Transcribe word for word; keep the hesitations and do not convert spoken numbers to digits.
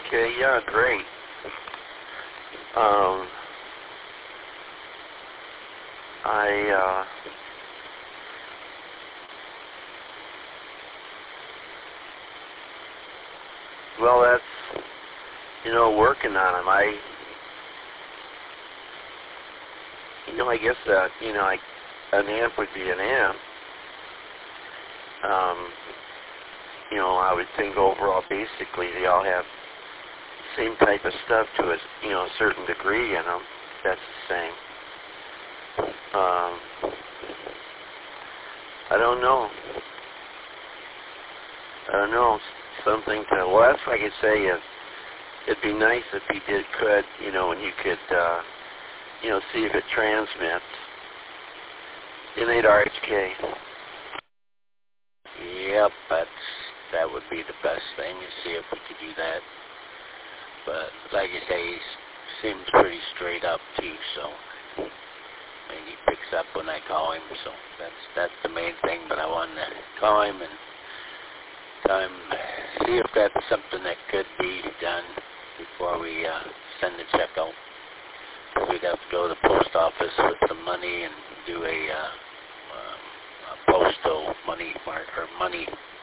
Okay, yeah, great. Um, I, uh, well, that's, you know, working on them. I, you know, I guess that, you know, I, an amp would be an amp. Um, you know, I would think overall, basically, they all have the same type of stuff to a, you know, a certain degree in them. That's the same. Um, I don't know. I don't know. Something to, well, that's what I could say is, it'd be nice if you did, could, you know, and you could, uh, you know, see if it transmits in eight R H K. Yep, that's, that would be the best thing, to see if we could do that. But, like you say, he seems pretty straight up, too, so, and he picks up when I call him, so that's, that's the main thing. But I wanted to call him and tell him, see if that's something that could be done before we uh, send the check out. We'd have to go to the post office with some money and do a, uh, um, a postal money mark or money